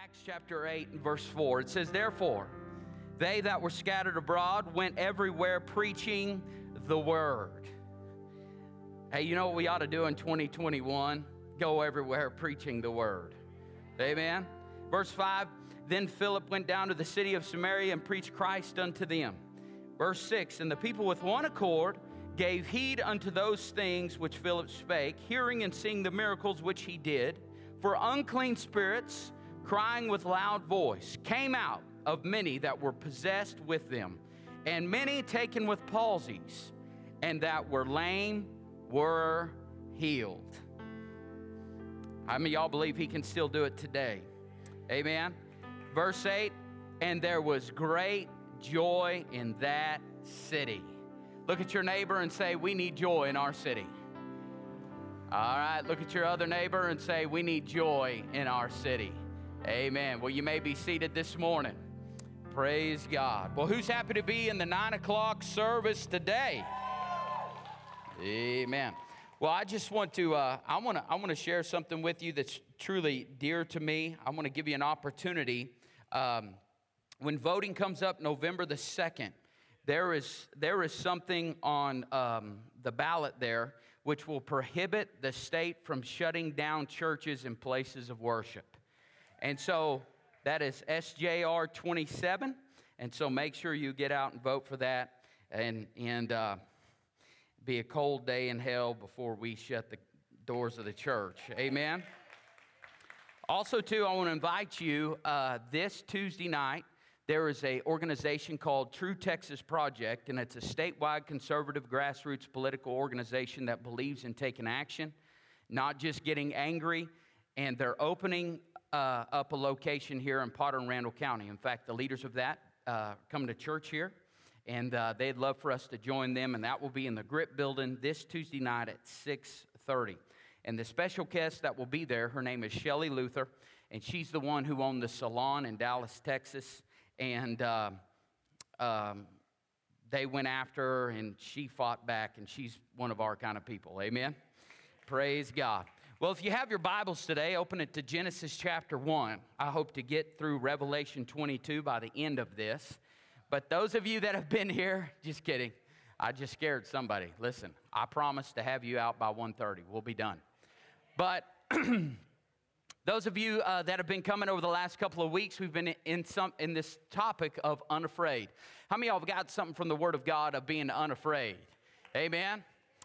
Acts chapter 8 and verse 4. It says, "Therefore, they that were scattered abroad went everywhere preaching the word." Hey, you know what we ought to do in 2021? Go everywhere preaching the word. Amen. Verse 5, "Then Philip went down to the city of Samaria and preached Christ unto them." Verse 6, "And the people with one accord gave heed unto those things which Philip spake, hearing and seeing the miracles which he did. For unclean spirits, crying with loud voice, came out of many that were possessed with them, and many taken with palsies, and that were lame were healed." How many of y'all believe he can still do it today? Amen. Verse 8, "And there was great joy in that city." Look at your neighbor and say, "We need joy in our city." All right, look at your other neighbor and say, "We need joy in our city." Amen. Well, you may be seated this morning. Praise God. Well, who's happy to be in the 9 o'clock service today? Amen. Well, I just want to, I want to share something with you that's truly dear to me. I want to give you an opportunity. When voting comes up November the 2nd, there is something on the ballot there which will prohibit the state from shutting down churches and places of worship. And so that is SJR 27. And so make sure you get out and vote for that. And be a cold day in hell before we shut the doors of the church. Amen. Also, too, I want to invite you this Tuesday night. There is an organization called True Texas Project, and it's a statewide conservative grassroots political organization that believes in taking action, not just getting angry. And they're opening up a location here in Potter and Randall County. In fact, the leaders of that come to church here, and they'd love for us to join them, and that will be in the Grip Building this Tuesday night at 6:30. And the special guest that will be there, her name is Shelley Luther, and she's the one who owned the salon in Dallas, Texas, and they went after her, and she fought back, and she's one of our kind of people. Amen? Praise God. Well, if you have your Bibles today, open it to Genesis chapter 1. I hope to get through Revelation 22 by the end of this. But those of you that have been here, just kidding. I just scared somebody. Listen, I promise to have you out by 1:30. We'll be done. But those of you that have been coming over the last couple of weeks, we've been in this topic of unafraid. How many of y'all have got something from the Word of God of being unafraid? Amen.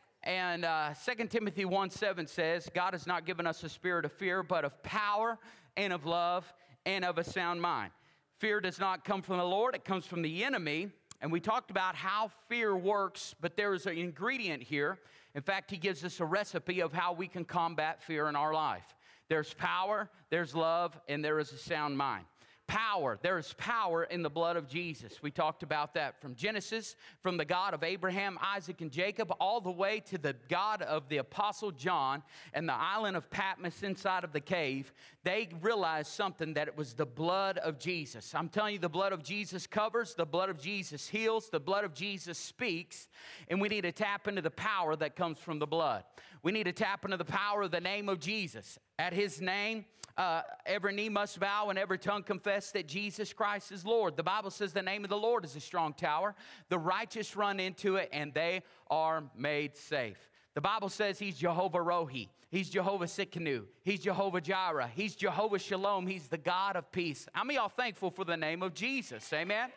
And 2 Timothy 1:7 says, "God has not given us a spirit of fear, but of power and of love and of a sound mind." Fear does not come from the Lord, it comes from the enemy. And we talked about how fear works, but there is an ingredient here. In fact, he gives us a recipe of how we can combat fear in our life. There's power, there's love, and there is a sound mind. Power. There is power in the blood of Jesus. We talked about that from Genesis, from the God of Abraham, Isaac, and Jacob, all the way to the God of the Apostle John and the island of Patmos inside of the cave. They realized something, that it was the blood of Jesus. I'm telling you, the blood of Jesus covers, the blood of Jesus heals, the blood of Jesus speaks, and we need to tap into the power that comes from the blood. We need to tap into the power of the name of Jesus. At his name, every knee must bow and every tongue confess that Jesus Christ is Lord. The Bible says the name of the Lord is a strong tower. The righteous run into it and they are made safe. The Bible says he's Jehovah Rohi. He's Jehovah Sikkenu. He's Jehovah Jireh. He's Jehovah Shalom. He's the God of peace. How many of y'all thankful for the name of Jesus? Amen.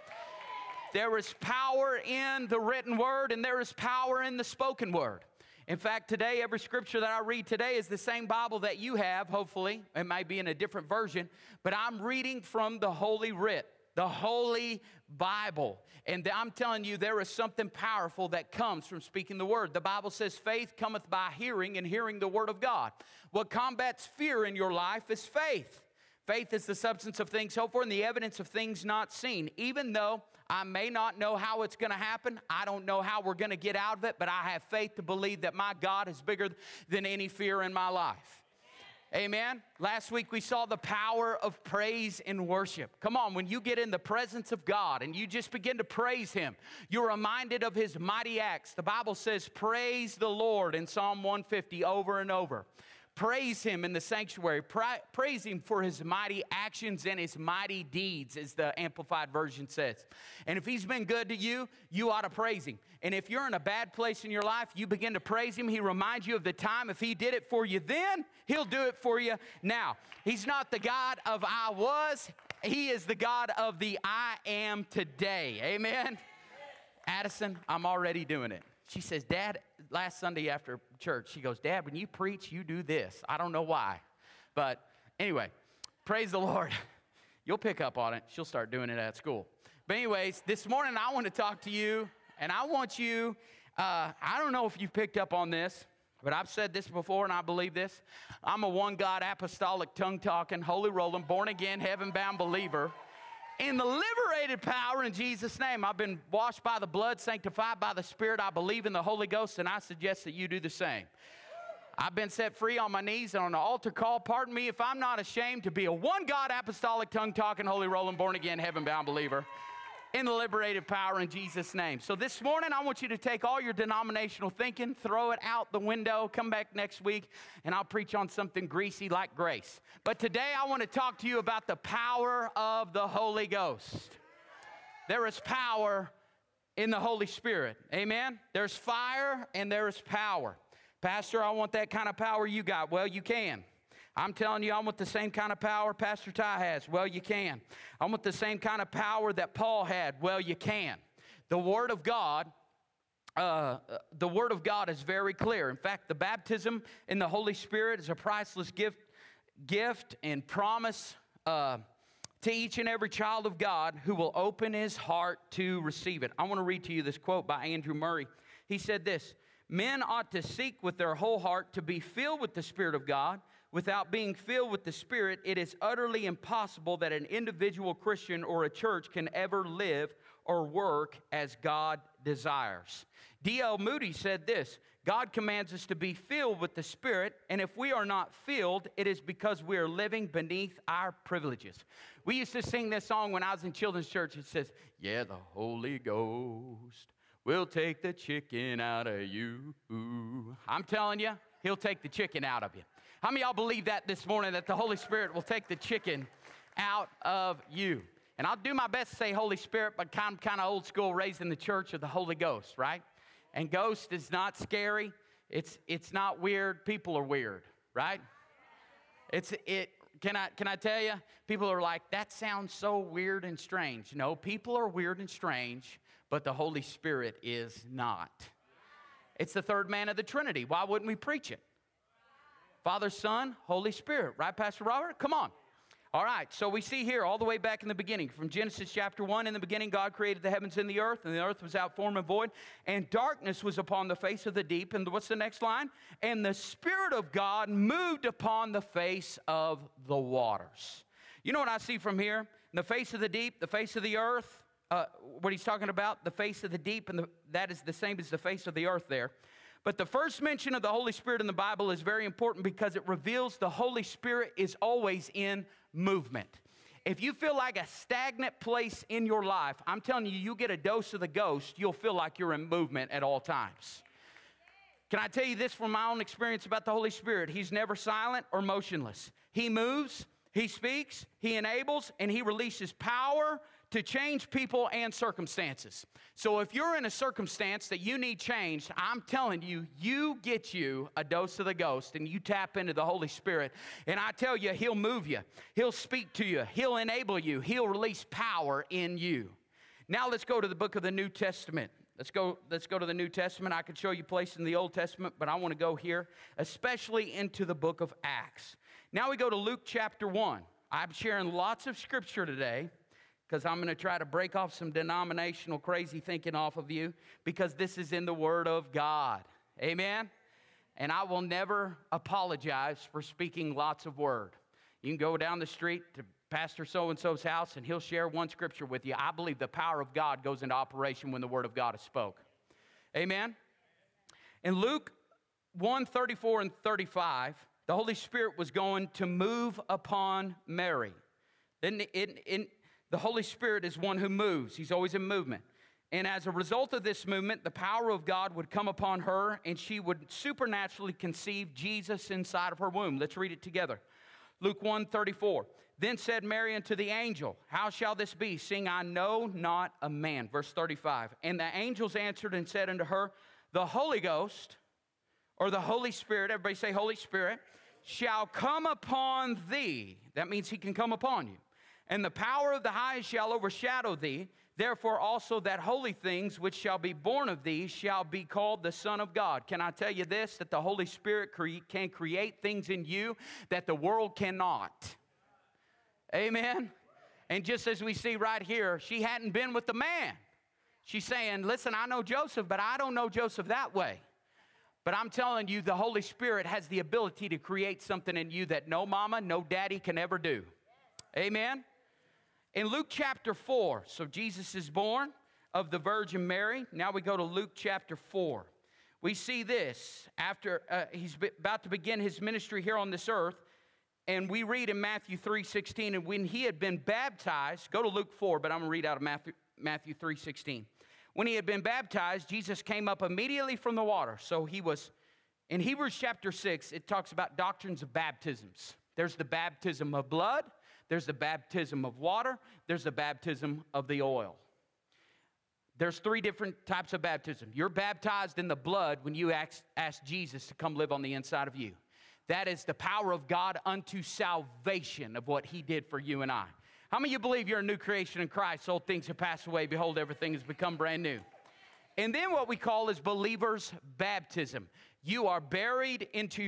There is power in the written word and there is power in the spoken word. In fact, today, every scripture that I read today is the same Bible that you have, hopefully. It might be in a different version, but I'm reading from the Holy Writ, the Holy Bible. And I'm telling you, there is something powerful that comes from speaking the word. The Bible says faith cometh by hearing, and hearing the word of God. What combats fear in your life is faith. Faith is the substance of things hoped for and the evidence of things not seen. Even though I may not know how it's going to happen, I don't know how we're going to get out of it, but I have faith to believe that my God is bigger than any fear in my life. Amen. Last week we saw the power of praise and worship. Come on, when you get in the presence of God and you just begin to praise him, you're reminded of his mighty acts. The Bible says, praise the Lord in Psalm 150 over and over. Praise him in the sanctuary. Praise him for his mighty actions and his mighty deeds, as the Amplified Version says. And if he's been good to you, you ought to praise him. And if you're in a bad place in your life, you begin to praise him. He reminds you of the time. If he did it for you then, he'll do it for you now. He's not the God of I was. He is the God of the I am today. Amen? Addison, I'm already doing it. She says, Dad, last Sunday after church, she goes, Dad, when you preach, you do this. I don't know why. But anyway, praise the Lord. You'll pick up on it. She'll start doing it at school. But anyways, this morning I want to talk to you, and I want you, I don't know if you've picked up on this, but I've said this before, and I believe this. I'm a one-God, apostolic, tongue-talking, holy rolling, born-again, heaven-bound believer in the liberated power in Jesus' name. I've been washed by the blood, sanctified by the Spirit. I believe in the Holy Ghost, and I suggest that you do the same. I've been set free on my knees and on the altar call. Pardon me if I'm not ashamed to be a one-God, apostolic, tongue-talking, holy rolling, born-again, heaven-bound believer in the liberated power in Jesus' name. So this morning, I want you to take all your denominational thinking, throw it out the window, come back next week, and I'll preach on something greasy like grace. But today, I want to talk to you about the power of the Holy Ghost. There is power in the Holy Spirit. Amen? There's fire and there is power. Pastor, I want that kind of power you got. Well, you can. I'm telling you, I want the same kind of power Pastor Ty has. Well, you can. I want the same kind of power that Paul had. Well, you can. The Word of God is very clear. In fact, the baptism in the Holy Spirit is a priceless gift and promise to each and every child of God who will open his heart to receive it. I want to read to you this quote by Andrew Murray. He said this, "Men ought to seek with their whole heart to be filled with the Spirit of God. Without being filled with the Spirit, it is utterly impossible that an individual Christian or a church can ever live or work as God desires." D.L. Moody said this, "God commands us to be filled with the Spirit, and if we are not filled, it is because we are living beneath our privileges." We used to sing this song when I was in children's church. It says, "Yeah, the Holy Ghost will take the chicken out of you." I'm telling you, he'll take the chicken out of you. How many of y'all believe that this morning, that the Holy Spirit will take the chicken out of you? And I'll do my best to say Holy Spirit, but I'm kind of old school, raised in the church of the Holy Ghost, right? And ghost is not scary. It's not weird. People are weird, right? Can I tell you? People are like, that sounds so weird and strange. No, people are weird and strange, but the Holy Spirit is not. It's the third man of the Trinity. Why wouldn't we preach it? Father, Son, Holy Spirit. Right, Pastor Robert? Come on. All right, so we see here all the way back in the beginning, from Genesis chapter 1, in the beginning God created the heavens and the earth was without form and void, and darkness was upon the face of the deep. And what's the next line? And the Spirit of God moved upon the face of the waters. You know what I see from here? The face of the deep, the face of the earth, what he's talking about, the face of the deep, and that is the same as the face of the earth there. But the first mention of the Holy Spirit in the Bible is very important because it reveals the Holy Spirit is always in movement. If you feel like a stagnant place in your life, I'm telling you, you get a dose of the Ghost, you'll feel like you're in movement at all times. Can I tell you this from my own experience about the Holy Spirit? He's never silent or motionless. He moves, he speaks, he enables, and he releases power to change people and circumstances. So if you're in a circumstance that you need changed, I'm telling you, you get you a dose of the Ghost and you tap into the Holy Spirit. And I tell you, he'll move you. He'll speak to you. He'll enable you. He'll release power in you. Now let's go to the book of the New Testament. Let's go to the New Testament. I could show you places in the Old Testament, but I want to go here, especially into the book of Acts. Now we go to Luke chapter 1. I'm sharing lots of scripture today, because I'm going to try to break off some denominational crazy thinking off of you, because this is in the Word of God. Amen? And I will never apologize for speaking lots of Word. You can go down the street to Pastor so-and-so's house, and he'll share one scripture with you. I believe the power of God goes into operation when the Word of God is spoke. Amen? In Luke 1:34 and 35, the Holy Spirit was going to move upon Mary. The Holy Spirit is one who moves. He's always in movement. And as a result of this movement, the power of God would come upon her, and she would supernaturally conceive Jesus inside of her womb. Let's read it together. Luke 1:34. Then said Mary unto the angel, how shall this be, seeing I know not a man? Verse 35. And the angels answered and said unto her, the Holy Ghost, or the Holy Spirit, everybody say Holy Spirit, shall come upon thee. That means he can come upon you. And the power of the highest shall overshadow thee. Therefore also that holy things which shall be born of thee shall be called the Son of God. Can I tell you this, that the Holy Spirit can create things in you that the world cannot? Amen? And just as we see right here, she hadn't been with the man. She's saying, listen, I know Joseph, but I don't know Joseph that way. But I'm telling you, the Holy Spirit has the ability to create something in you that no mama, no daddy can ever do. Amen? In Luke chapter 4, so Jesus is born of the Virgin Mary. Now we go to Luke chapter 4. We see this after he's about to begin his ministry here on this earth. And we read in Matthew 3:16, and when he had been baptized, go to Luke 4, but I'm going to read out of Matthew 3:16. When he had been baptized, Jesus came up immediately from the water. So he was, in Hebrews chapter 6, it talks about doctrines of baptisms. There's the baptism of blood. There's the baptism of water. There's the baptism of the oil. There's three different types of baptism. You're baptized in the blood when you ask Jesus to come live on the inside of you. That is the power of God unto salvation of what he did for you and I. How many of you believe you're a new creation in Christ? Old things have passed away. Behold, everything has become brand new. And then what we call is believer's baptism. You are buried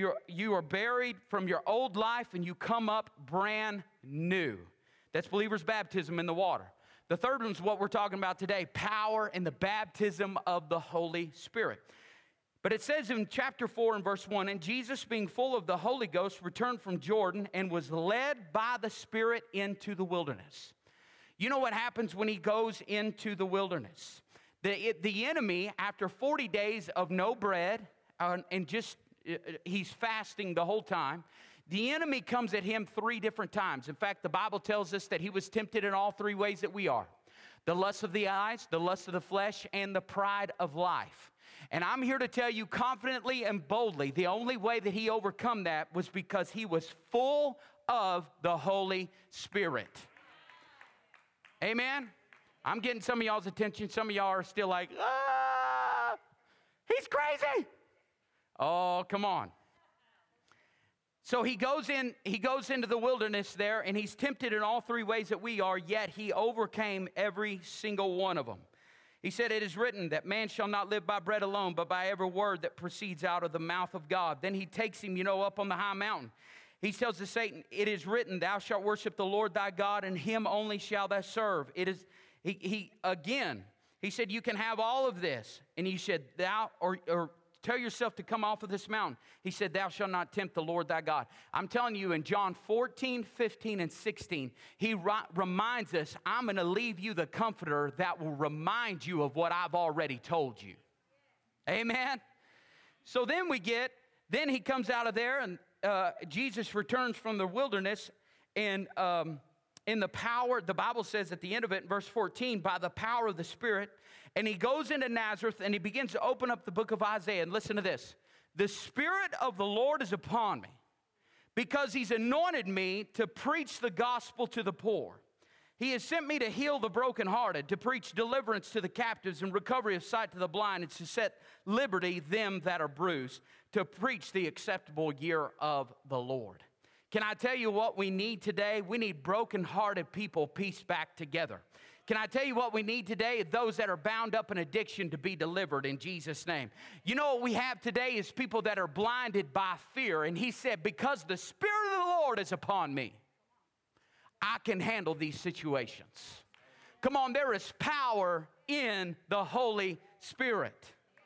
from your old life and you come up brand new. That's believer's baptism in the water. The third one's what we're talking about today, power and the baptism of the Holy Spirit. But it says in chapter 4 and verse 1, and Jesus being full of the Holy Ghost returned from Jordan and was led by the Spirit into the wilderness. You know what happens when he goes into the wilderness? The enemy, after 40 days of no bread, and he's fasting the whole time, the enemy comes at him 3 different times. In fact, the Bible tells us that he was tempted in all 3 ways that we are. The lust of the eyes, the lust of the flesh, and the pride of life. And I'm here to tell you confidently and boldly, the only way that he overcome that was because he was full of the Holy Spirit. Amen? I'm getting some of y'all's attention. Some of y'all are still like, he's crazy. Oh, come on. So he goes into the wilderness there, and he's tempted in all 3 ways that we are, yet he overcame every single one of them. He said, it is written that man shall not live by bread alone, but by every word that proceeds out of the mouth of God. Then he takes him, up on the high mountain. He tells to Satan, it is written, thou shalt worship the Lord thy God, and him only shall thou serve. He said, you can have all of this. And he said, or tell yourself to come off of this mountain. He said, thou shalt not tempt the Lord thy God. I'm telling you, in John 14, 15, and 16, he reminds us, I'm going to leave you the comforter that will remind you of what I've already told you. Amen? So then he comes out of there, and Jesus returns from the wilderness, and in the power, the Bible says at the end of it, in verse 14, by the power of the Spirit, and he goes into Nazareth, and he begins to open up the book of Isaiah, and listen to this. The Spirit of the Lord is upon me, because he's anointed me to preach the gospel to the poor. He has sent me to heal the brokenhearted, to preach deliverance to the captives and recovery of sight to the blind, and to set liberty them that are bruised, to preach the acceptable year of the Lord. Can I tell you what we need today? We need brokenhearted people pieced back together. Can I tell you what we need today? Those that are bound up in addiction to be delivered in Jesus' name. You know what we have today is people that are blinded by fear. And he said, because the Spirit of the Lord is upon me, I can handle these situations. Come on, there is power in the Holy Spirit.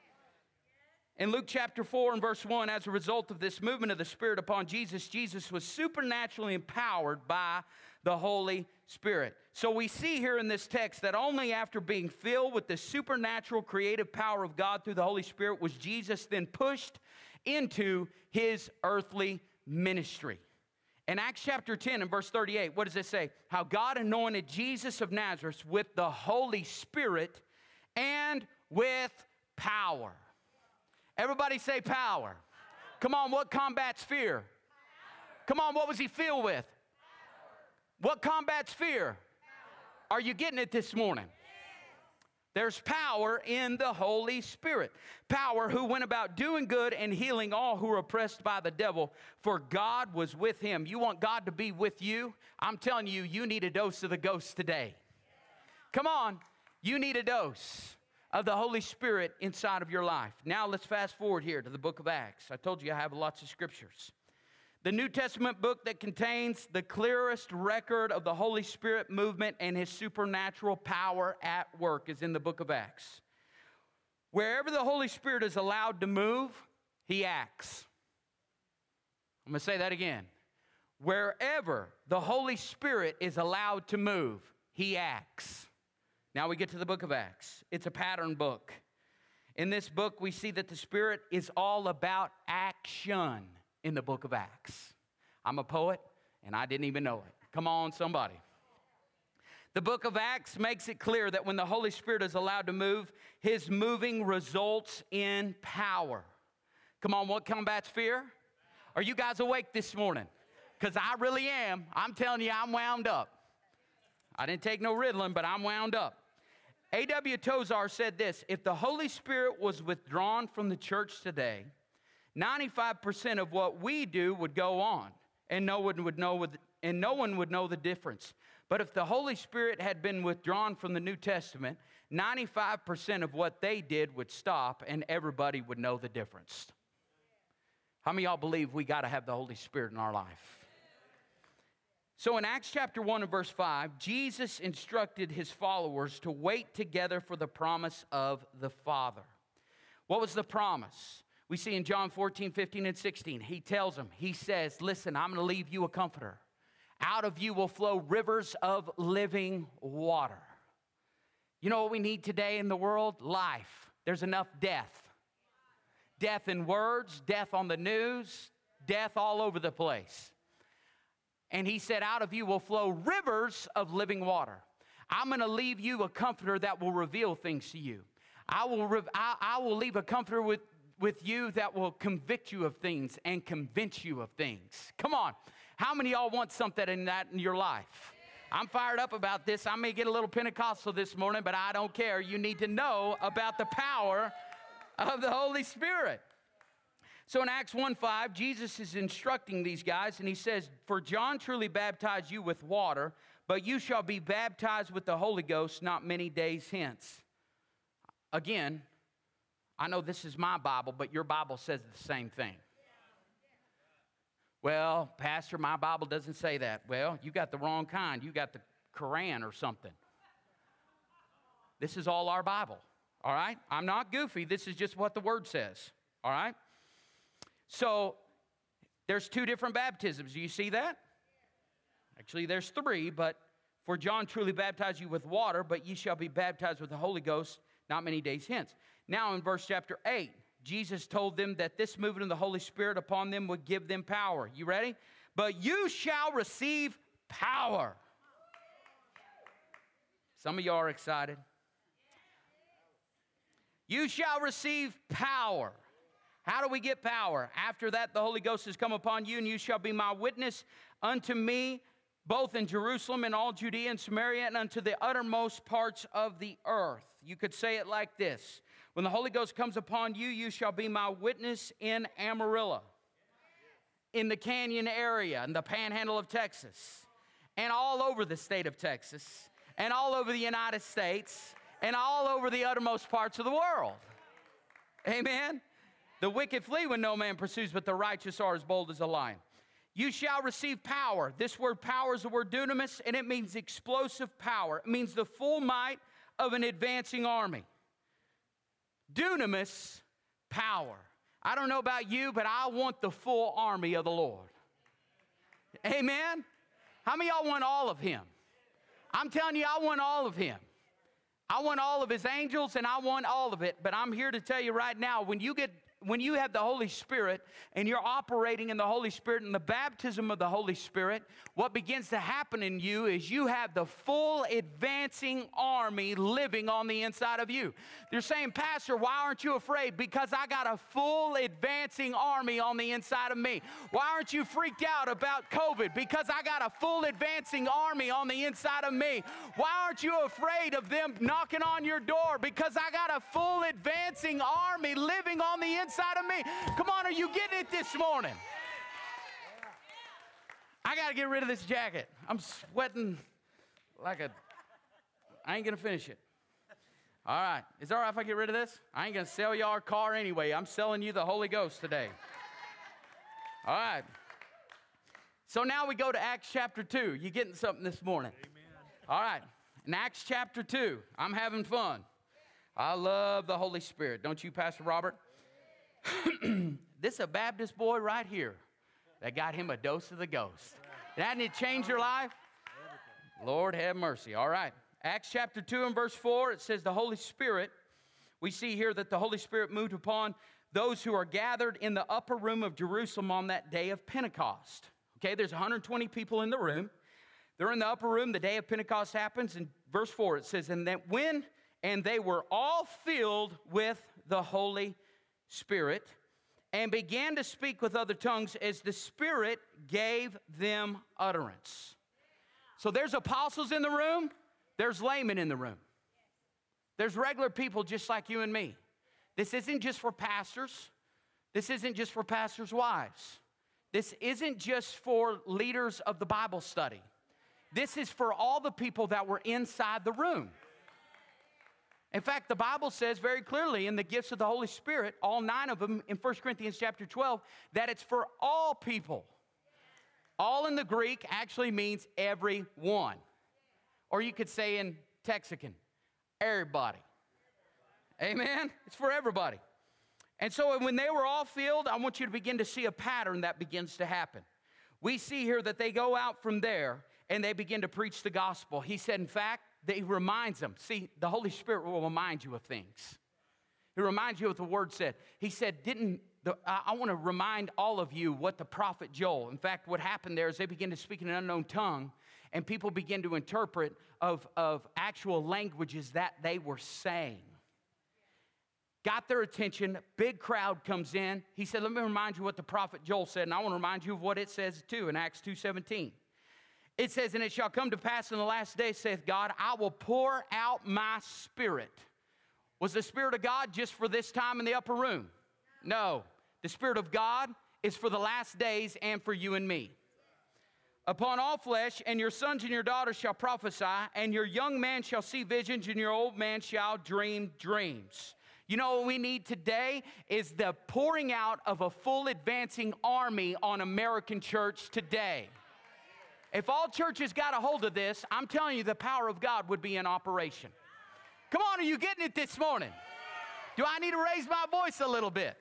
In Luke chapter 4 and verse 1, as a result of this movement of the Spirit upon Jesus, Jesus was supernaturally empowered by the Holy Spirit. So we see here in this text that only after being filled with the supernatural creative power of God through the Holy Spirit was Jesus then pushed into his earthly ministry. In Acts chapter 10 and verse 38, what does it say? How God anointed Jesus of Nazareth with the Holy Spirit and with power. Everybody say power. Come on, what combats fear? Come on, what was he filled with? What combats fear? Are you getting it this morning? There's power in the Holy Spirit. Power who went about doing good and healing all who were oppressed by the devil, for God was with him. You want God to be with you? I'm telling you, you need a dose of the ghost today. Come on, you need a dose of the Holy Spirit inside of your life. Now let's fast forward here to the book of Acts. I told you I have lots of scriptures. The New Testament book that contains the clearest record of the Holy Spirit movement and his supernatural power at work is in the book of Acts. Wherever the Holy Spirit is allowed to move, he acts. I'm going to say that again. Wherever the Holy Spirit is allowed to move, he acts. Now we get to the book of Acts. It's a pattern book. In this book, we see that the Spirit is all about action. In the book of Acts. I'm a poet, and I didn't even know it. Come on, somebody. The book of Acts makes it clear that when the Holy Spirit is allowed to move, his moving results in power. Come on, what combats fear? Are you guys awake this morning? Because I really am. I'm telling you, I'm wound up. I didn't take no Ritalin, but I'm wound up. A.W. Tozer said this: if the Holy Spirit was withdrawn from the church today, 95% of what we do would go on, and no one would know the difference. But if the Holy Spirit had been withdrawn from the New Testament, 95% of what they did would stop, and everybody would know the difference. How many of y'all believe we got to have the Holy Spirit in our life? So in Acts chapter 1 and verse 5, Jesus instructed his followers to wait together for the promise of the Father. What was the promise? We see in John 14, 15, and 16, he tells them, he says, listen, I'm going to leave you a comforter. Out of you will flow rivers of living water. You know what we need today in the world? Life. There's enough death. Death in words, death on the news, death all over the place. And he said, out of you will flow rivers of living water. I'm going to leave you a comforter that will reveal things to you. I will leave a comforter with you that will convict you of things and convince you of things. Come on. How many of y'all want something in your life? I'm fired up about this. I may get a little Pentecostal this morning, but I don't care. You need to know about the power of the Holy Spirit. So in Acts 1:5, Jesus is instructing these guys, and he says, for John truly baptized you with water, but you shall be baptized with the Holy Ghost not many days hence. Again, I know this is my Bible, but your Bible says the same thing. Well, Pastor, my Bible doesn't say that. Well, you got the wrong kind. You got the Quran or something. This is all our Bible, all right? I'm not goofy. This is just what the Word says, all right? So there's two different baptisms. Do you see that? Actually, there's three, but for John truly baptized you with water, but ye shall be baptized with the Holy Ghost not many days hence. Now in verse chapter 8, Jesus told them that this movement of the Holy Spirit upon them would give them power. You ready? But you shall receive power. Some of y'all are excited. You shall receive power. How do we get power? After that, the Holy Ghost has come upon you, and you shall be my witness unto me, both in Jerusalem and all Judea and Samaria, and unto the uttermost parts of the earth. You could say it like this. When the Holy Ghost comes upon you, you shall be my witness in Amarillo, in the Canyon area, in the panhandle of Texas, and all over the state of Texas, and all over the United States, and all over the uttermost parts of the world. Amen? The wicked flee when no man pursues, but the righteous are as bold as a lion. You shall receive power. This word power is the word dunamis, and it means explosive power. It means the full might of an advancing army. Dunamis, power. I don't know about you, but I want the full army of the Lord. Amen? How many of y'all want all of him? I'm telling you, I want all of him. I want all of his angels, and I want all of it. But I'm here to tell you right now, when you get when you have the Holy Spirit and you're operating in the Holy Spirit and the baptism of the Holy Spirit, what begins to happen in you is you have the full advancing army living on the inside of you. You're saying, Pastor, why aren't you afraid? Because I got a full advancing army on the inside of me. Why aren't you freaked out about COVID? Because I got a full advancing army on the inside of me. Why aren't you afraid of them knocking on your door? Because I got a full advancing army living on the inside of me. Come on, are you getting it this morning? I got to get rid of this jacket. I'm sweating like I ain't going to finish it. All right. Is it all right if I get rid of this? I ain't going to sell y'all a car anyway. I'm selling you the Holy Ghost today. All right. So now we go to Acts chapter 2. You getting something this morning? Amen. All right. In Acts chapter 2, I'm having fun. I love the Holy Spirit. Don't you, Pastor Robert? This is a Baptist boy right here that got him a dose of the Ghost. Hadn't it changed your life? Lord have mercy. All right. Acts chapter 2 and verse 4, it says the Holy Spirit, we see here that the Holy Spirit moved upon those who are gathered in the upper room of Jerusalem on that day of Pentecost. Okay, there's 120 people in the room. They're in the upper room. The day of Pentecost happens. In verse 4, it says, and they were all filled with the Holy Spirit and began to speak with other tongues as the Spirit gave them utterance. So there's apostles in the room. There's laymen in the room. There's regular people just like you and me. This isn't just for pastors. This isn't just for pastors' wives. This isn't just for leaders of the Bible study. This is for all the people that were inside the room. In fact, the Bible says very clearly in the gifts of the Holy Spirit, all 9 of them in 1 Corinthians chapter 12, that it's for all people. All in the Greek actually means everyone. Or you could say in Texican, everybody. Amen? It's for everybody. And so when they were all filled, I want you to begin to see a pattern that begins to happen. We see here that they go out from there and they begin to preach the gospel. He said, in fact, that he reminds them. See, the Holy Spirit will remind you of things. He reminds you of what the Word said. He said, I want to remind all of you what the prophet Joel, in fact, what happened there is they begin to speak in an unknown tongue, and people begin to interpret of actual languages that they were saying. Got their attention, big crowd comes in. He said, let me remind you what the prophet Joel said, and I want to remind you of what it says too in Acts 2:17. It says, and it shall come to pass in the last day, saith God, I will pour out my Spirit. Was the Spirit of God just for this time in the upper room? No. The Spirit of God is for the last days and for you and me. Upon all flesh, and your sons and your daughters shall prophesy, and your young man shall see visions, and your old man shall dream dreams. You know what we need today is the pouring out of a full advancing army on American church today. If all churches got a hold of this, I'm telling you the power of God would be in operation. Come on, are you getting it this morning? Do I need to raise my voice a little bit?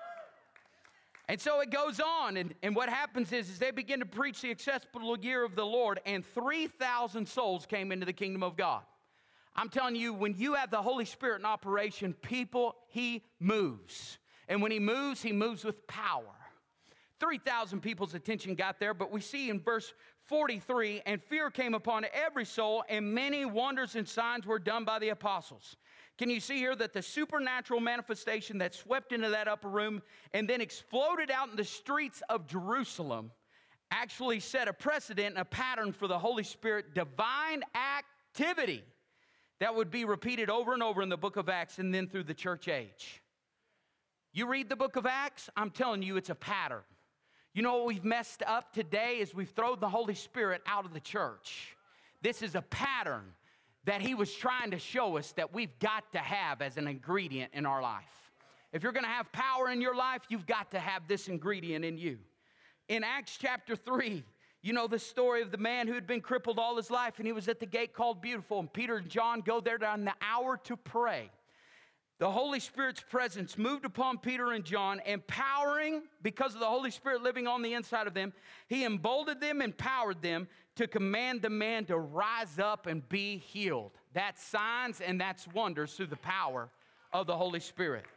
And so it goes on, and what happens is they begin to preach the acceptable year of the Lord, and 3,000 souls came into the kingdom of God. I'm telling you, when you have the Holy Spirit in operation, He moves. And when He moves with power. 3,000 people's attention got there, but we see in verse 43, and fear came upon every soul, and many wonders and signs were done by the apostles. Can you see here that the supernatural manifestation that swept into that upper room and then exploded out in the streets of Jerusalem actually set a precedent and a pattern for the Holy Spirit divine activity that would be repeated over and over in the book of Acts and then through the church age. You read the book of Acts, I'm telling you, it's a pattern. You know what we've messed up today is we've thrown the Holy Spirit out of the church. This is a pattern that He was trying to show us that we've got to have as an ingredient in our life. If you're going to have power in your life, you've got to have this ingredient in you. In Acts chapter 3, you know the story of the man who had been crippled all his life, and he was at the gate called Beautiful, and Peter and John go there on the hour to pray. The Holy Spirit's presence moved upon Peter and John, empowering, because of the Holy Spirit living on the inside of them, He emboldened them, empowered them to command the man to rise up and be healed. That's signs and that's wonders through the power of the Holy Spirit.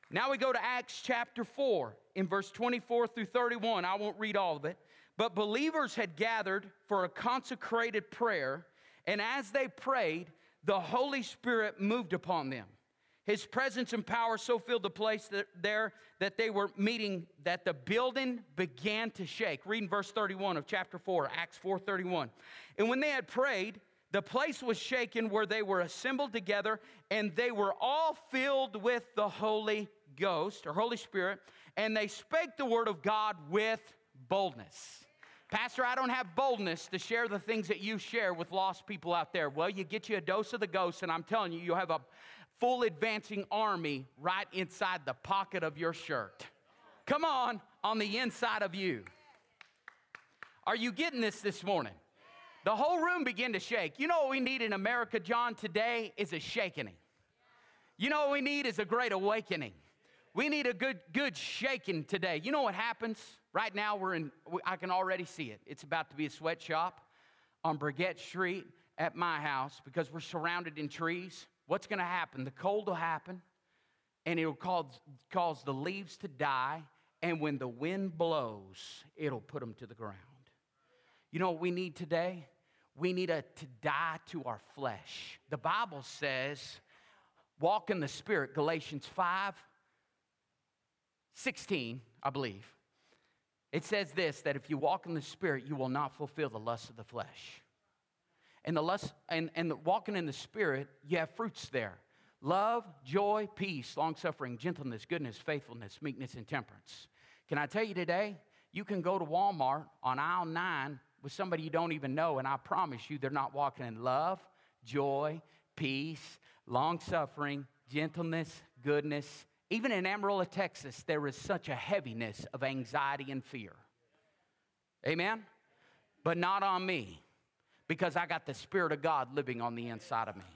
Now we go to Acts chapter 4 in verse 24 through 31. I won't read all of it. But believers had gathered for a consecrated prayer, and as they prayed, the Holy Spirit moved upon them. His presence and power so filled the place that they were meeting that the building began to shake. Reading verse 31 of chapter 4, Acts 4:31. And when they had prayed, the place was shaken where they were assembled together, and they were all filled with the Holy Ghost, or Holy Spirit, and they spake the word of God with boldness. Pastor, I don't have boldness to share the things that you share with lost people out there. Well, you get you a dose of the ghost, and I'm telling you, you'll have a full advancing army right inside the pocket of your shirt. Come on the inside of you. Are you getting this morning? The whole room began to shake. You know what we need in America, John, today is a shakening. You know what we need is a great awakening. We need a good shaking today. You know what happens? Right now, I can already see it. It's about to be a sweatshop on Brigette Street at my house because we're surrounded in trees. What's going to happen? The cold will happen, and it will cause the leaves to die, and when the wind blows, it'll put them to the ground. You know what we need today? We need to die to our flesh. The Bible says, walk in the Spirit, Galatians 5:16, I believe. It says this, that if you walk in the Spirit, you will not fulfill the lust of the flesh. And the walking in the Spirit, you have fruits there. Love, joy, peace, long-suffering, gentleness, goodness, faithfulness, meekness, and temperance. Can I tell you today, you can go to Walmart on aisle 9 with somebody you don't even know, and I promise you they're not walking in love, joy, peace, long-suffering, gentleness, goodness. Even in Amarillo, Texas, there is such a heaviness of anxiety and fear. Amen? But not on me, because I got the Spirit of God living on the inside of me.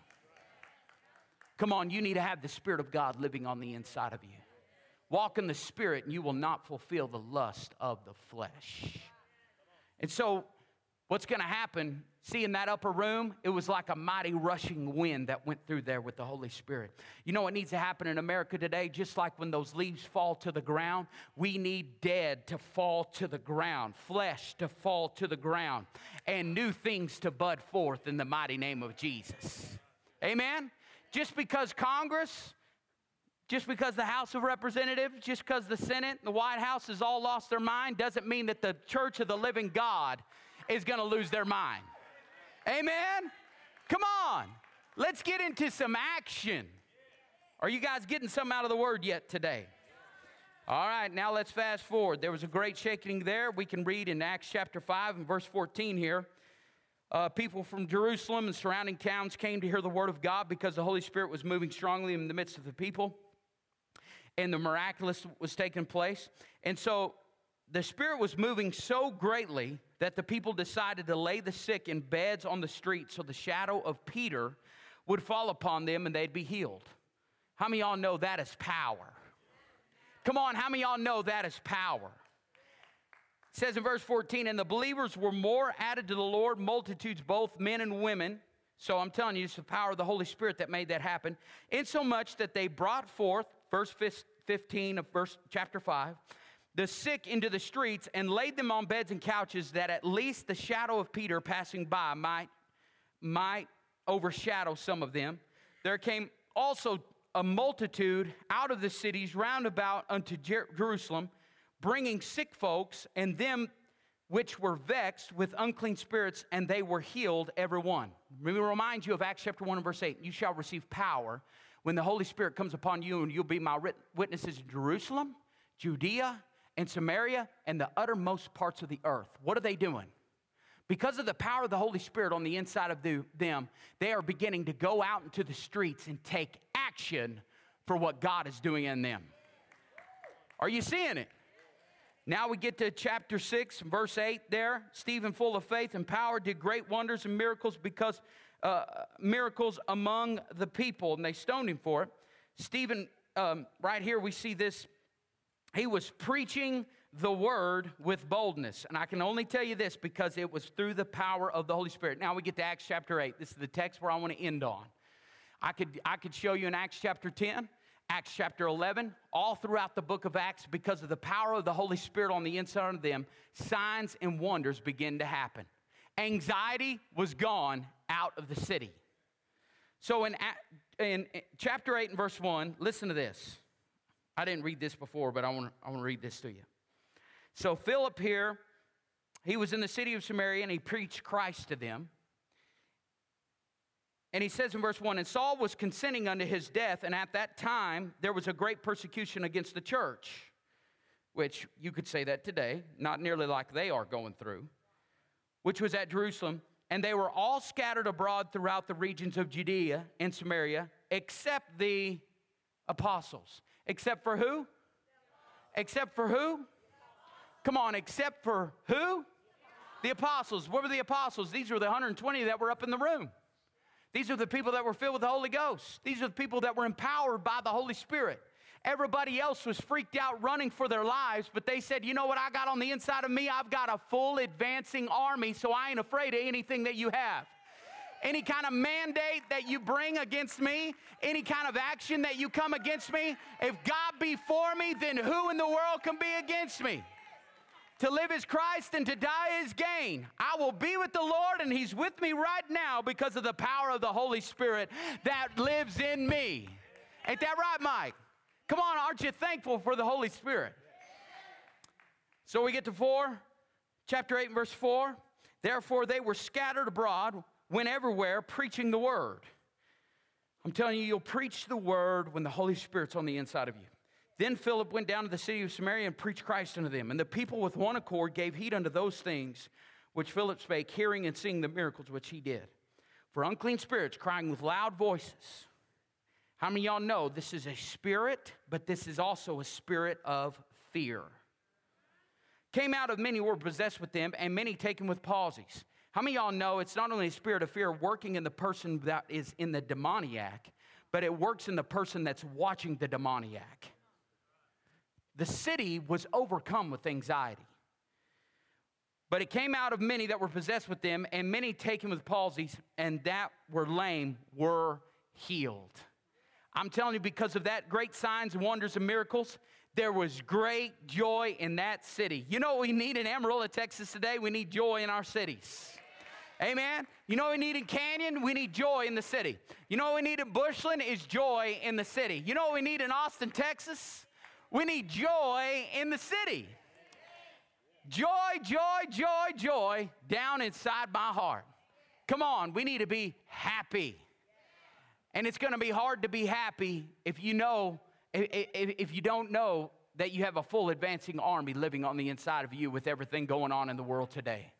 Come on, you need to have the Spirit of God living on the inside of you. Walk in the Spirit, and you will not fulfill the lust of the flesh. And so, what's going to happen, see in that upper room, it was like a mighty rushing wind that went through there with the Holy Spirit. You know what needs to happen in America today? Just like when those leaves fall to the ground, we need dead to fall to the ground, flesh to fall to the ground, and new things to bud forth in the mighty name of Jesus. Amen? Just because Congress, just because the House of Representatives, just because the Senate and the White House has all lost their mind, doesn't mean that the church of the living God is going to lose their mind. Amen? Come on. Let's get into some action. Are you guys getting something out of the word yet today? All right, now let's fast forward. There was a great shaking there. We can read in Acts chapter 5 and verse 14 here. People from Jerusalem and surrounding towns came to hear the word of God because the Holy Spirit was moving strongly in the midst of the people. And the miraculous was taking place. And so the Spirit was moving so greatly that the people decided to lay the sick in beds on the street so the shadow of Peter would fall upon them and they'd be healed. How many of y'all know that is power? Come on, how many of y'all know that is power? It says in verse 14, and the believers were more added to the Lord, multitudes, both men and women. So I'm telling you, it's the power of the Holy Spirit that made that happen. Insomuch that they brought forth, verse 15 of chapter 5, the sick into the streets and laid them on beds and couches, that at least the shadow of Peter passing by might overshadow some of them. There came also a multitude out of the cities round about unto Jerusalem, bringing sick folks and them which were vexed with unclean spirits, and they were healed, every one. Let me remind you of Acts chapter 1 and verse 8. You shall receive power when the Holy Spirit comes upon you, and you'll be my witnesses in Jerusalem, Judea, and Samaria, and the uttermost parts of the earth. What are they doing? Because of the power of the Holy Spirit on the inside of them, they are beginning to go out into the streets and take action for what God is doing in them. Are you seeing it? Now we get to chapter 6, verse 8 there. Stephen, full of faith and power, did great wonders and miracles miracles among the people, and they stoned him for it. Stephen, right here we see this. He was preaching the word with boldness. And I can only tell you this because it was through the power of the Holy Spirit. Now we get to Acts chapter 8. This is the text where I want to end on. I could show you in Acts chapter 10, Acts chapter 11, all throughout the book of Acts, because of the power of the Holy Spirit on the inside of them, signs and wonders begin to happen. Anxiety was gone out of the city. So in chapter 8 and verse 1, listen to this. I didn't read this before, but I want to read this to you. So Philip here, he was in the city of Samaria, and he preached Christ to them. And he says in verse 1, and Saul was consenting unto his death, and at that time there was a great persecution against the church, which you could say that today, not nearly like they are going through, which was at Jerusalem. And they were all scattered abroad throughout the regions of Judea and Samaria, except the apostles. Except for who? Except for who? Come on, except for who? The apostles. What were the apostles? These were the 120 that were up in the room. These are the people that were filled with the Holy Ghost. These are the people that were empowered by the Holy Spirit. Everybody else was freaked out running for their lives, but they said, you know what I got on the inside of me? I've got a full advancing army, so I ain't afraid of anything that you have. Any kind of mandate that you bring against me, any kind of action that you come against me, if God be for me, then who in the world can be against me? To live is Christ and to die is gain. I will be with the Lord, and he's with me right now because of the power of the Holy Spirit that lives in me. Ain't that right, Mike? Come on, aren't you thankful for the Holy Spirit? So we get to 4, chapter 8 and verse 4. Therefore they were scattered abroad, went everywhere preaching the word. I'm telling you, you'll preach the word when the Holy Spirit's on the inside of you. Then Philip went down to the city of Samaria and preached Christ unto them. And the people with one accord gave heed unto those things which Philip spake, hearing and seeing the miracles which he did. For unclean spirits crying with loud voices. How many of y'all know this is a spirit, but this is also a spirit of fear? Came out of many who were possessed with them, and many taken with palsies. How many of y'all know it's not only a spirit of fear working in the person that is in the demoniac, but it works in the person that's watching the demoniac? The city was overcome with anxiety. But it came out of many that were possessed with them, and many taken with palsies, and that were lame were healed. I'm telling you, because of that great signs and wonders and miracles, there was great joy in that city. You know what we need in Amarillo, Texas today? We need joy in our cities. Amen? You know what we need in Canyon? We need joy in the city. You know what we need in Bushland? Is joy in the city. You know what we need in Austin, Texas? We need joy in the city. Joy, joy, joy, joy down inside my heart. Come on, we need to be happy. And it's going to be hard to be happy if you don't know that you have a full advancing army living on the inside of you with everything going on in the world today.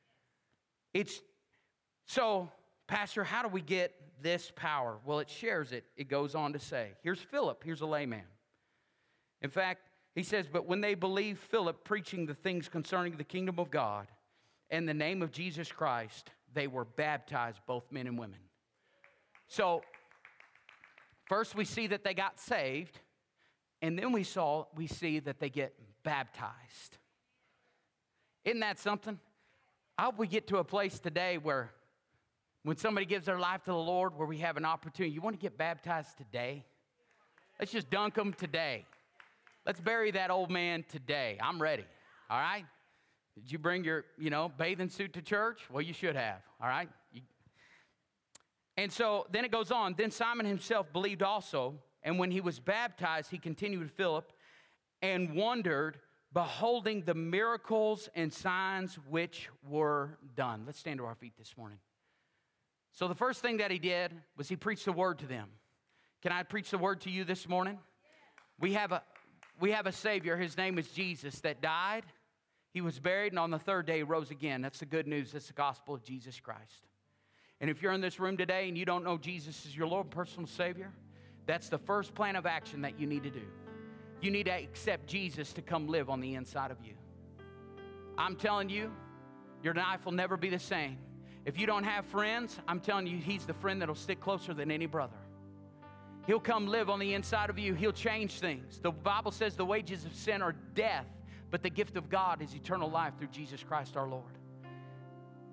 So, Pastor, how do we get this power? Well, it shares it. It goes on to say, here's Philip, here's a layman. In fact, he says, but when they believed Philip preaching the things concerning the kingdom of God and the name of Jesus Christ, they were baptized, both men and women. So, first we see that they got saved, and then we see that they get baptized. Isn't that something? I hope we get to a place today where when somebody gives their life to the Lord, where we have an opportunity, you want to get baptized today? Let's just dunk them today. Let's bury that old man today. I'm ready, all right? Did you bring your, bathing suit to church? Well, you should have, all right? And so then it goes on. Then Simon himself believed also, and when he was baptized, he continued with Philip and wondered, beholding the miracles and signs which were done. Let's stand to our feet this morning. So the first thing that he did was he preached the word to them. Can I preach the word to you this morning? We have a Savior. His name is Jesus, that died. He was buried, and on the third day he rose again. That's the good news. That's the gospel of Jesus Christ. And if you're in this room today and you don't know Jesus as your Lord and personal Savior, that's the first plan of action that you need to do. You need to accept Jesus to come live on the inside of you. I'm telling you, your life will never be the same. If you don't have friends, I'm telling you, he's the friend that'll stick closer than any brother. He'll come live on the inside of you. He'll change things. The Bible says the wages of sin are death, but the gift of God is eternal life through Jesus Christ our Lord.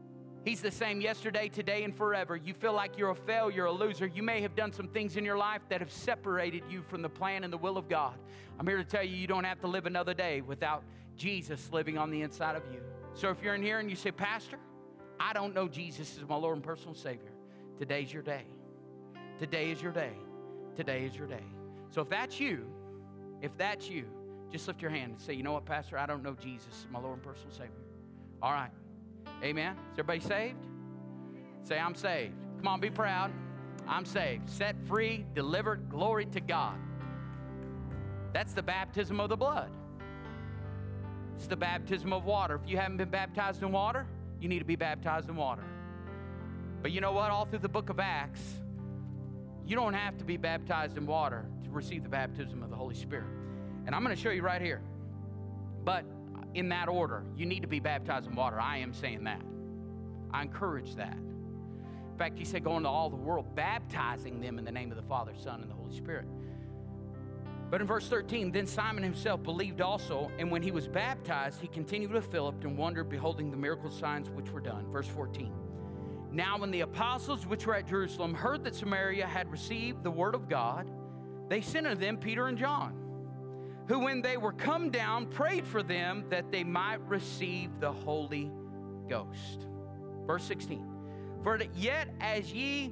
He's the same yesterday, today, and forever. You feel like you're a failure, a loser. You may have done some things in your life that have separated you from the plan and the will of God. I'm here to tell you, you don't have to live another day without Jesus living on the inside of you. So if you're in here and you say, Pastor, I don't know Jesus as my Lord and personal Savior, today's your day. Today is your day. Today is your day. So if that's you, just lift your hand and say, you know what, Pastor, I don't know Jesus as my Lord and personal Savior. All right. Amen. Is everybody saved? Say, I'm saved. Come on, be proud. I'm saved. Set free, delivered, glory to God. That's the baptism of the blood. It's the baptism of water. If you haven't been baptized in water, you need to be baptized in water. But you know what? All through the book of Acts, you don't have to be baptized in water to receive the baptism of the Holy Spirit. And I'm going to show you right here. But in that order, you need to be baptized in water. I am saying that. I encourage that. In fact, he said, go into all the world, baptizing them in the name of the Father, Son, and the Holy Spirit. But in verse 13, then Simon himself believed also, and when he was baptized, he continued with Philip and wondered, beholding the miracle signs which were done. Verse 14. Now when the apostles which were at Jerusalem heard that Samaria had received the word of God, they sent unto them Peter and John, who when they were come down, prayed for them that they might receive the Holy Ghost. Verse 16. For as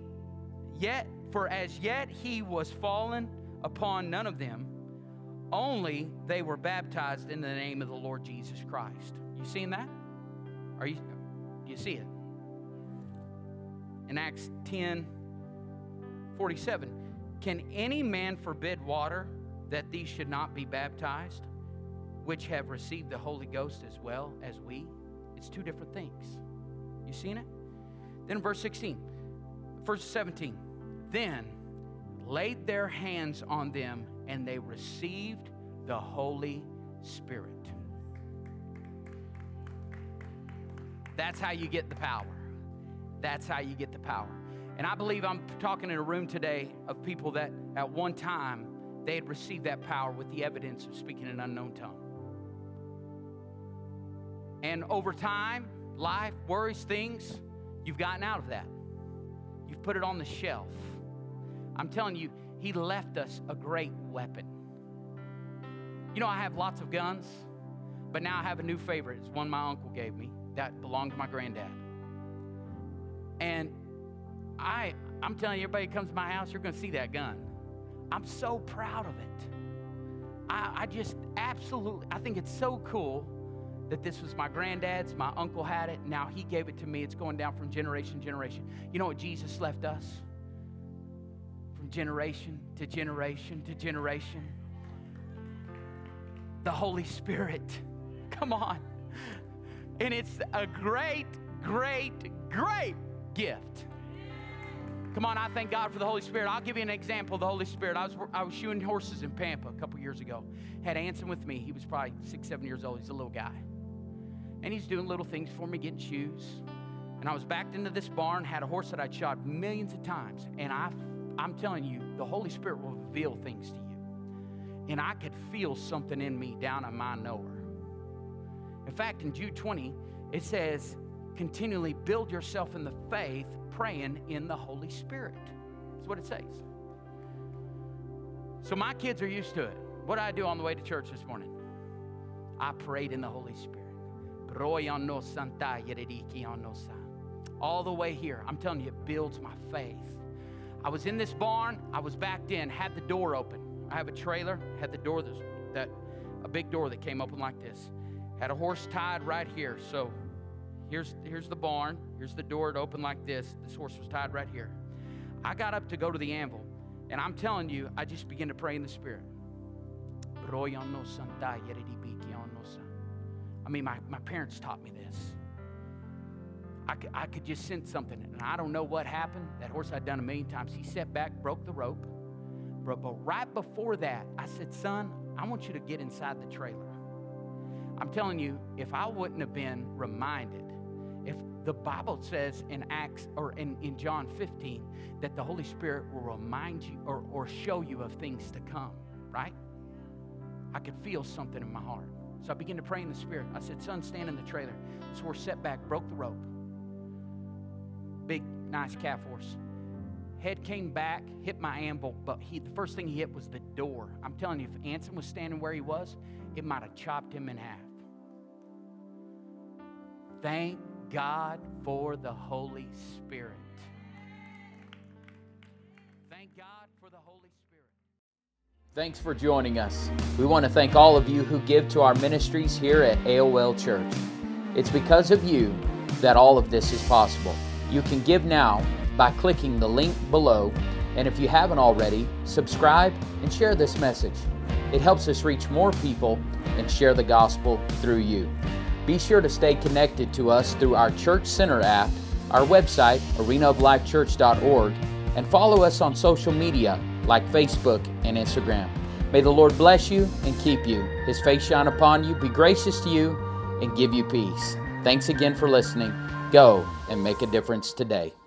yet he was fallen upon none of them, only they were baptized in the name of the Lord Jesus Christ. You seen that? Do you see it? In Acts 10:47, can any man forbid water that these should not be baptized, which have received the Holy Ghost as well as we? It's two different things. You seen it? Then verse 17, then laid their hands on them, and they received the Holy Spirit. That's how you get the power. That's how you get the power. And I believe I'm talking in a room today of people that at one time, they had received that power with the evidence of speaking in an unknown tongue. And over time, life, worries, things, you've gotten out of that. You've put it on the shelf. I'm telling you, he left us a great weapon. You know, I have lots of guns, but now I have a new favorite. It's one my uncle gave me that belonged to my granddad. And I'm telling you, everybody who comes to my house, you're going to see that gun. I'm so proud of it. I just absolutely, I think it's so cool that this was my granddad's, my uncle had it, now he gave it to me. It's going down from generation to generation. You know what Jesus left us? From generation to generation to generation. The Holy Spirit. Come on. And it's a great, great, great gift. Come on, I thank God for the Holy Spirit. I'll give you an example of the Holy Spirit. I was shoeing horses in Pampa a couple years ago. Had Anson with me. He was probably 6, 7 years old. He's a little guy. And he's doing little things for me, getting shoes. And I was backed into this barn, had a horse that I'd shod millions of times. And I'm telling you, the Holy Spirit will reveal things to you. And I could feel something in me down on my knower. In fact, in Jude 20, it says, continually build yourself in the faith, praying in the Holy Spirit. That's what it says. So my kids are used to it. What did I do on the way to church this morning? I prayed in the Holy Spirit. All the way here. I'm telling you, it builds my faith. I was in this barn. I was backed in, had the door open. I have a trailer, had the door a big door that came open like this. Had a horse tied right here. So here's the barn. Here's the door. It opened like this. This horse was tied right here. I got up to go to the anvil. And I'm telling you, I just began to pray in the Spirit. I mean, my parents taught me this. I could just sense something. And I don't know what happened. That horse I'd done a million times. He stepped back, broke the rope. But right before that, I said, son, I want you to get inside the trailer. I'm telling you, if I wouldn't have been reminded, if the Bible says in Acts or in John 15 that the Holy Spirit will remind you or show you of things to come, right? I could feel something in my heart. So I began to pray in the Spirit. I said, son, stand in the trailer. This horse set back, broke the rope. big, nice calf horse. Head came back, hit my anvil, but the first thing he hit was the door. I'm telling you, if Anson was standing where he was, it might have chopped him in half. Thank God for the Holy Spirit. Thank God for the Holy Spirit. Thanks for joining us. We want to thank all of you who give to our ministries here at AOL Church. It's because of you that all of this is possible. You can give now by clicking the link below, and if you haven't already, subscribe and share this message. It helps us reach more people and share the gospel through you. Be sure to stay connected to us through our Church Center app, our website, arenaoflifechurch.org, and follow us on social media like Facebook and Instagram. May the Lord bless you and keep you. His face shine upon you, be gracious to you, and give you peace. Thanks again for listening. Go and make a difference today.